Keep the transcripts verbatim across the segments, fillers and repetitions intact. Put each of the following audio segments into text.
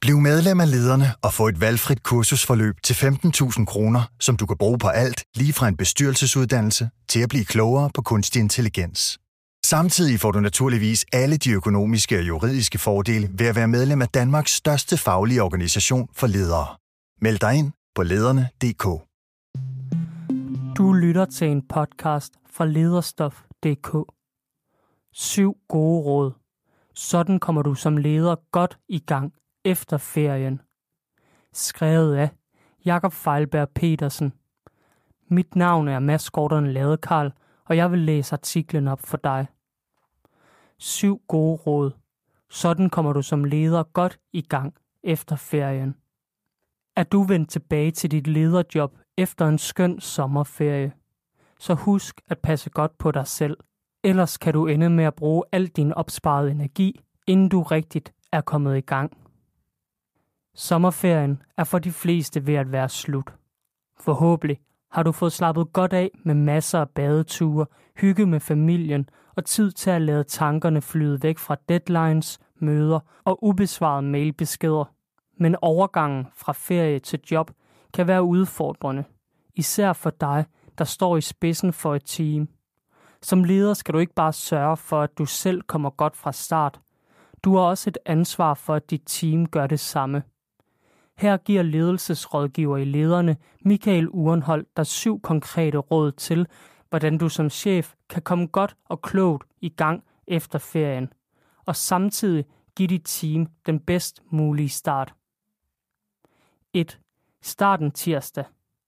Bliv medlem af Lederne og få et valgfrit kursusforløb til femten tusind kroner, som du kan bruge på alt, lige fra en bestyrelsesuddannelse til at blive klogere på kunstig intelligens. Samtidig får du naturligvis alle de økonomiske og juridiske fordele ved at være medlem af Danmarks største faglige organisation for ledere. Meld dig ind på lederne punktum d k. Du lytter til en podcast fra lederstof punktum d k. Syv gode råd. Sådan kommer du som leder godt i gang efter ferien. Skrevet af Jakob Feilberg Petersen. Mit navn er Mads Gordon Ladekarl, og jeg vil læse artiklen op for dig. Syv gode råd. Sådan kommer du som leder godt i gang efter ferien. Er du vendt tilbage til dit lederjob efter en skøn sommerferie? Så husk at passe godt på dig selv. Ellers kan du ende med at bruge al din opsparede energi, inden du rigtigt er kommet i gang. Sommerferien er for de fleste ved at være slut. Forhåbentlig har du fået slappet godt af med masser af badeture, hygge med familien og tid til at lade tankerne flyde væk fra deadlines, møder og ubesvarede mailbeskeder. Men overgangen fra ferie til job kan være udfordrende, især for dig, der står i spidsen for et team. Som leder skal du ikke bare sørge for, at du selv kommer godt fra start. Du har også et ansvar for, at dit team gør det samme. Her giver ledelsesrådgiver i Lederne Michael Urenhold der syv konkrete råd til, hvordan du som chef kan komme godt og klogt i gang efter ferien, og samtidig give dit team den bedst mulige start. et. Starten tirsdag.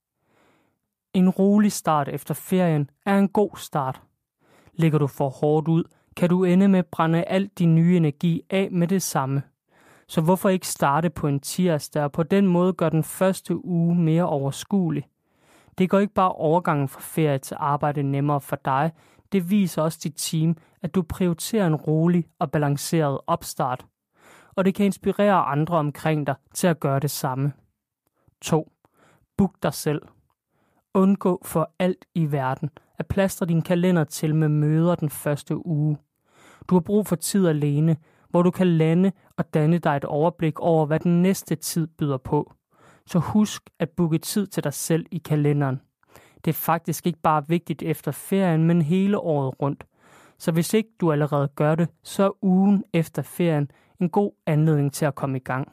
En rolig start efter ferien er en god start. Ligger du for hårdt ud, kan du ende med at brænde al din nye energi af med det samme. Så hvorfor ikke starte på en tirsdag og på den måde gøre den første uge mere overskuelig? Det gør ikke bare overgangen fra ferie til arbejde nemmere for dig, det viser også dit team, at du prioriterer en rolig og balanceret opstart. Og det kan inspirere andre omkring dig til at gøre det samme. to. Book dig selv. Undgå for alt i verden at plastre din kalender til med møder den første uge. Du har brug for tid alene, hvor du kan lande og danne dig et overblik over, hvad den næste tid byder på. Så husk at booke tid til dig selv i kalenderen. Det er faktisk ikke bare vigtigt efter ferien, men hele året rundt. Så hvis ikke du allerede gør det, så er ugen efter ferien en god anledning til at komme i gang.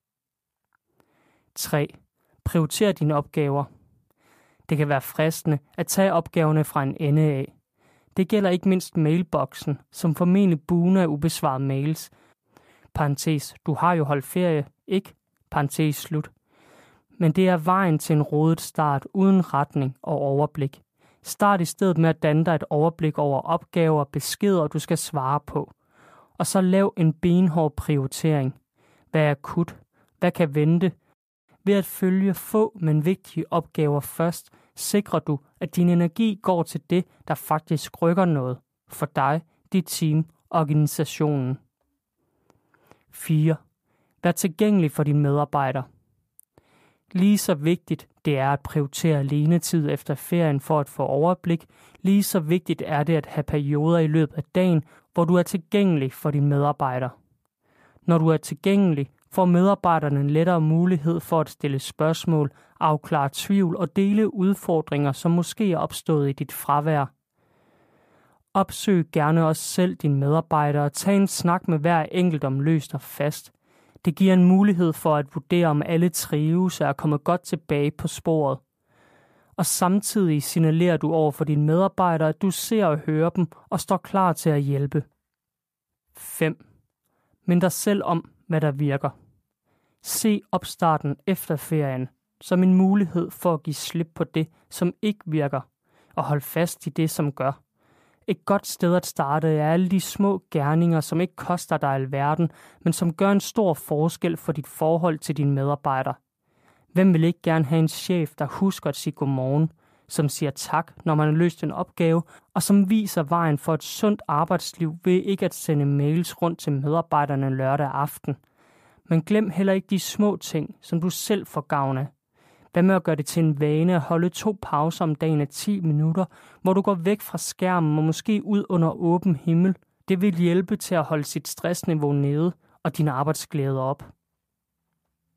tre. Prioriter dine opgaver. Det kan være fristende at tage opgaverne fra en ende af. Det gælder ikke mindst mailboksen, som formentlig bugner af ubesvarede mails. Parentes, du har jo holdt ferie, ikke? Parentes slut. Men det er vejen til en rodet start uden retning og overblik. Start i stedet med at danne dig et overblik over opgaver og beskeder, du skal svare på. Og så lav en benhård prioritering. Hvad er akut? Hvad kan vente? Ved at følge få, men vigtige opgaver først, sikrer du, at din energi går til det, der faktisk rykker noget for dig, dit team og organisationen. fire. Vær tilgængelig for dine medarbejdere. Lige så vigtigt det er at prioritere alenetid efter ferien for at få overblik, lige så vigtigt er det at have perioder i løbet af dagen, hvor du er tilgængelig for dine medarbejdere. Når du er tilgængelig, får medarbejderne en lettere mulighed for at stille spørgsmål, afklare tvivl og dele udfordringer, som måske er opstået i dit fravær. Opsøg gerne også selv dine medarbejdere og tag en snak med hver enkelt om løst og fast. Det giver en mulighed for at vurdere, om alle trives og er kommet godt tilbage på sporet. Og samtidig signalerer du over for dine medarbejdere, at du ser og hører dem og står klar til at hjælpe. fem. Mind dig selv om, hvad der virker. Se opstarten efter ferien som en mulighed for at give slip på det, som ikke virker, og hold fast i det, som gør. Et godt sted at starte er alle de små gerninger, som ikke koster dig alverden, men som gør en stor forskel for dit forhold til dine medarbejdere. Hvem vil ikke gerne have en chef, der husker at sige godmorgen, som siger tak, når man har løst en opgave, og som viser vejen for et sundt arbejdsliv ved ikke at sende mails rundt til medarbejderne lørdag aften. Men glem heller ikke de små ting, som du selv får gavn af. Hvad med at gøre det til en vane at holde to pauser om dagen af ti minutter, hvor du går væk fra skærmen og måske ud under åben himmel? Det vil hjælpe til at holde sit stressniveau nede og din arbejdsglæde op.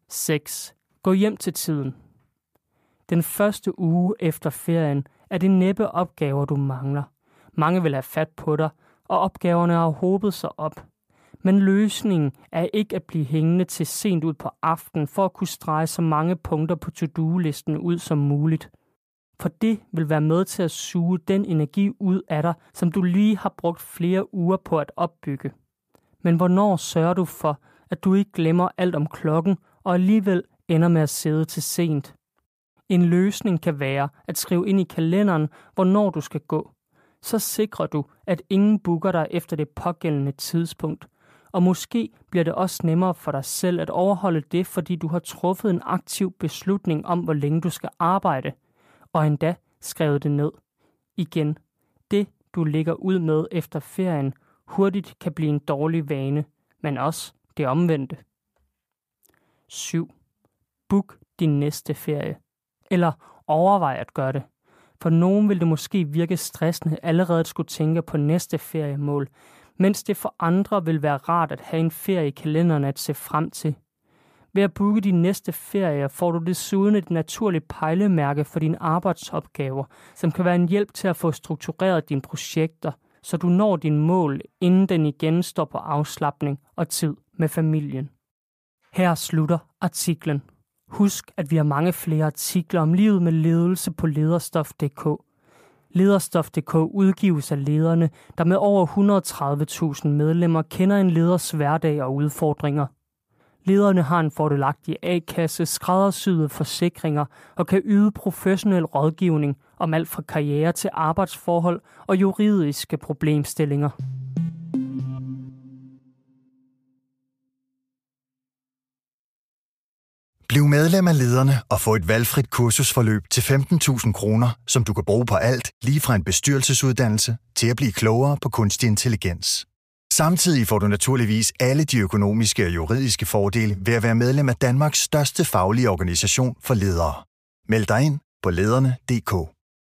seks. Gå hjem til tiden. Den første uge efter ferien er det næppe opgaver, du mangler. Mange vil have fat på dig, og opgaverne har hobet sig op. Men løsningen er ikke at blive hængende til sent ud på aftenen for at kunne strege så mange punkter på to-do-listen ud som muligt. For det vil være med til at suge den energi ud af dig, som du lige har brugt flere uger på at opbygge. Men hvornår sørger du for, at du ikke glemmer alt om klokken og alligevel ender med at sidde til sent? En løsning kan være at skrive ind i kalenderen, hvornår du skal gå. Så sikrer du, at ingen booker dig efter det pågældende tidspunkt. Og måske bliver det også nemmere for dig selv at overholde det, fordi du har truffet en aktiv beslutning om, hvor længe du skal arbejde, og endda skrevet det ned. Igen, det du ligger ud med efter ferien, hurtigt kan blive en dårlig vane, men også det omvendte. syv. Book din næste ferie. Eller overvej at gøre det. For nogen vil det måske virke stressende allerede at skulle tænke på næste feriemål, mens det for andre vil være rart at have en ferie i kalenderen at se frem til. Ved at booke din næste ferie får du desuden et naturligt pejlemærke for dine arbejdsopgaver, som kan være en hjælp til at få struktureret dine projekter, så du når dine mål, inden den igen står på afslapning og tid med familien. Her slutter artiklen. Husk, at vi har mange flere artikler om livet med ledelse på lederstof punktum d k. Lederstof punktum d k udgives af lederne, der med over et hundrede og tredive tusind medlemmer kender en leders hverdag og udfordringer. Lederne har en fordelagtig A-kasse, skræddersyede forsikringer og kan yde professionel rådgivning om alt fra karriere til arbejdsforhold og juridiske problemstillinger. Bliv medlem af Lederne og få et valgfrit kursusforløb til femten tusind kroner, som du kan bruge på alt, lige fra en bestyrelsesuddannelse til at blive klogere på kunstig intelligens. Samtidig får du naturligvis alle de økonomiske og juridiske fordele ved at være medlem af Danmarks største faglige organisation for ledere. Meld dig ind på lederne punktum d k.